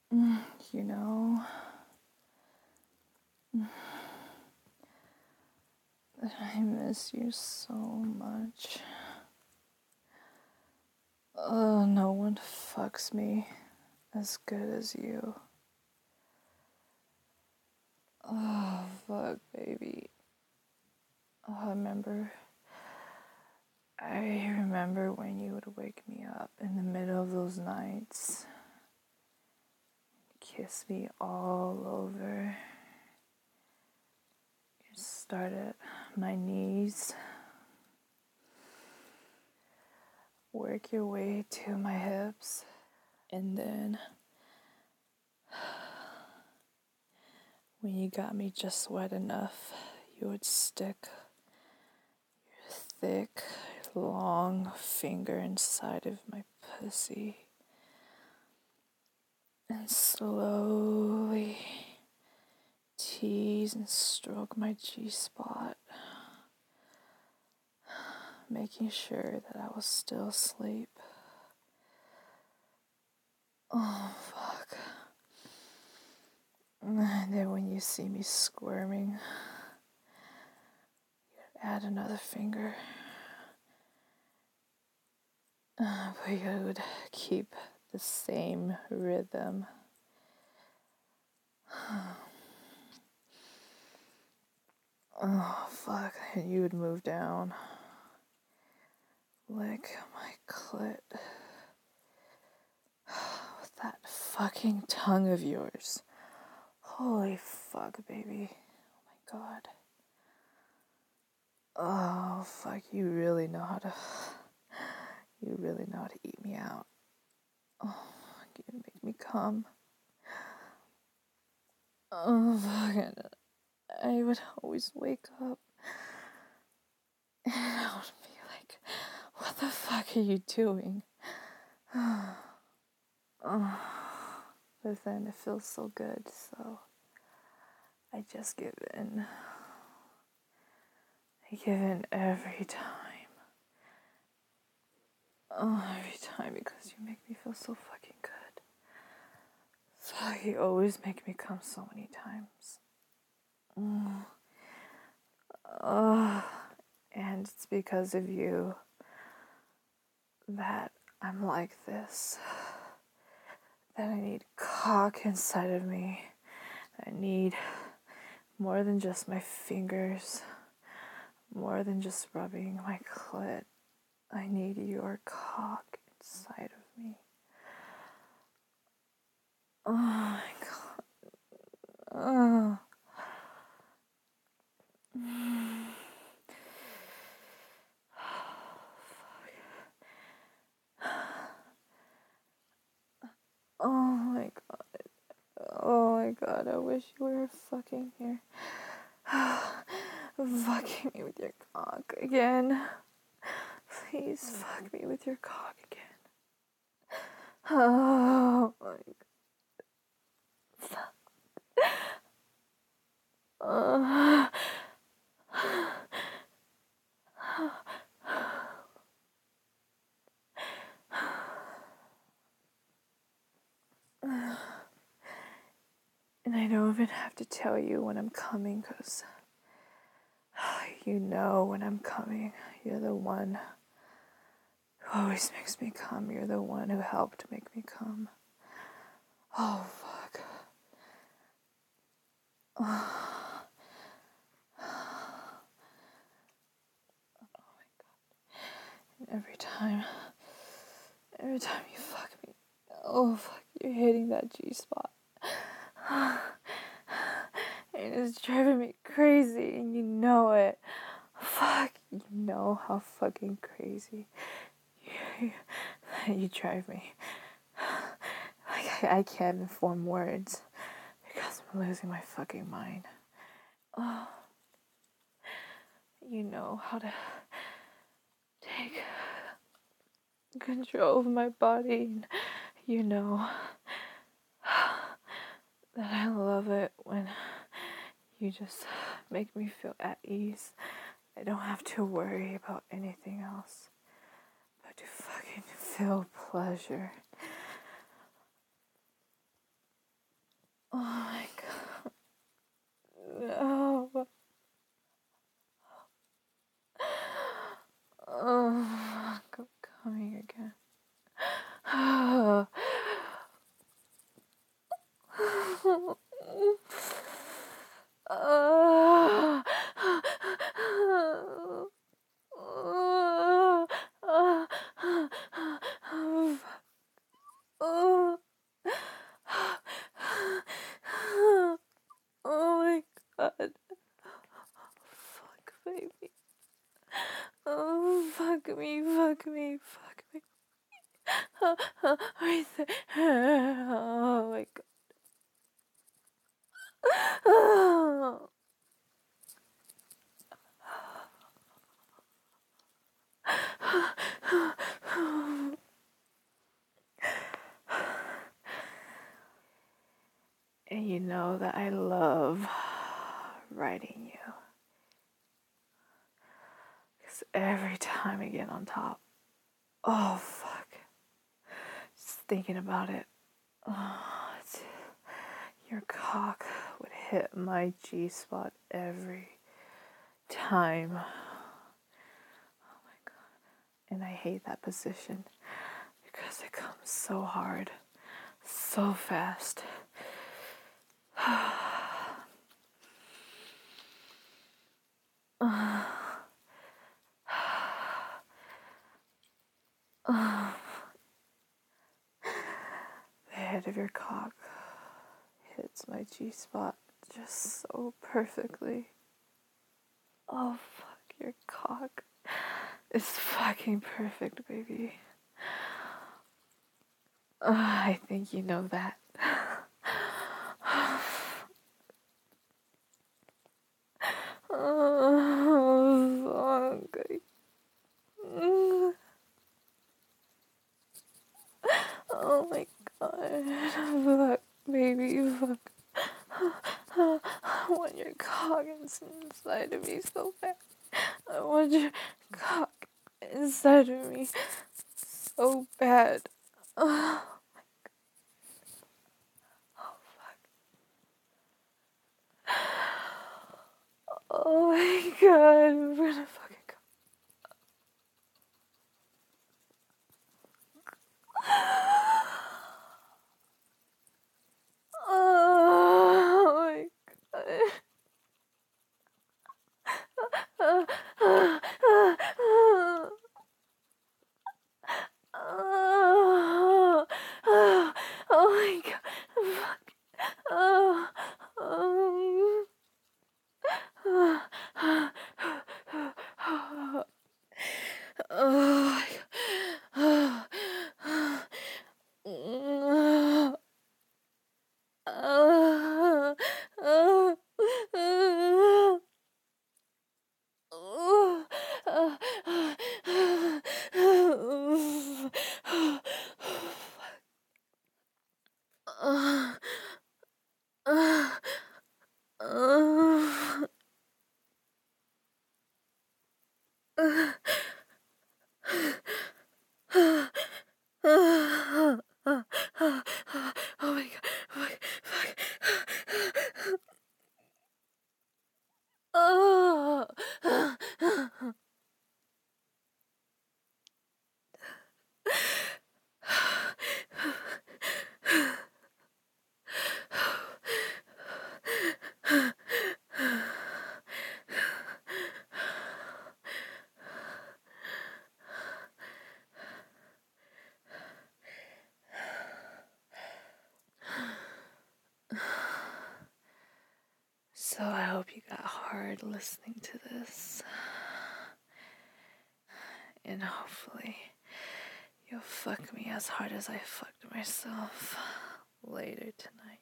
You know, I miss you so much. No one fucks me as good as you. Oh, fuck, baby. Oh, I remember when you would wake me up in the middle of those nights, kiss me all over. You start at my knees, work your way to my hips, and then when you got me just wet enough, you would stick your thick, long finger inside of my pussy and slowly tease and stroke my G-spot, making sure that I was still asleep. Oh, fuck. And then when you see me squirming, you add another finger. But you would keep the same rhythm. Oh, fuck. And you would move down. Lick my clit. With that fucking tongue of yours. Holy fuck, baby. Oh my god. Oh, fuck. You really know how to eat me out. Oh, you make me come. Oh, fucking. I would always wake up and I would be like, what the fuck are you doing? Oh, but then it feels so good, so I just give in. I give in every time. Oh, every time, because you make me feel so fucking good. So you always make me come so many times. Oh, and it's because of you that I'm like this. That I need cock inside of me. I need more than just my fingers. More than just rubbing my clit. I need your cock inside of me. Oh my god. Oh. Oh my god. Oh my god, I wish you were fucking here. Fucking me with your cock again. Please fuck me with your cock again. Oh my god. And I don't even have to tell you when I'm coming, because you know when I'm coming. You're the one who always makes me come. You're the one who helped make me come. Oh, fuck. Oh my god. And every time you fuck me, oh fuck, you're hitting that G-spot. And it's driving me crazy, and you know it. Fuck, you know how fucking crazy you drive me. Like, I can't even form words because I'm losing my fucking mind. Oh, you know how to take control of my body, and you know that I love it when you just make me feel at ease. I don't have to worry about anything else but to fucking feel pleasure. fuck me. Right there. Oh my god. And you know that I love writing you. Because every time I get on top, oh fuck, just thinking about it, your cock would hit my G-spot every time. Oh my god. And I hate that position because it comes so hard, so fast. The head of your cock hits my G-spot just so perfectly. Oh fuck, your cock is fucking perfect, baby. I think you know that. Oh fuck. Oh my god. Fuck, baby, fuck. I want your cock inside of me so bad. I want your cock inside of me so bad. Oh, oh my god, I'm gonna fucking go. Oh my god. Oh, oh my god. Fuck. Oh, oh, oh, oh, oh, oh, oh. Oh my god, fuck, fuck. Oh. So I hope you got hard listening to this. And hopefully you'll fuck me as hard as I fucked myself later tonight.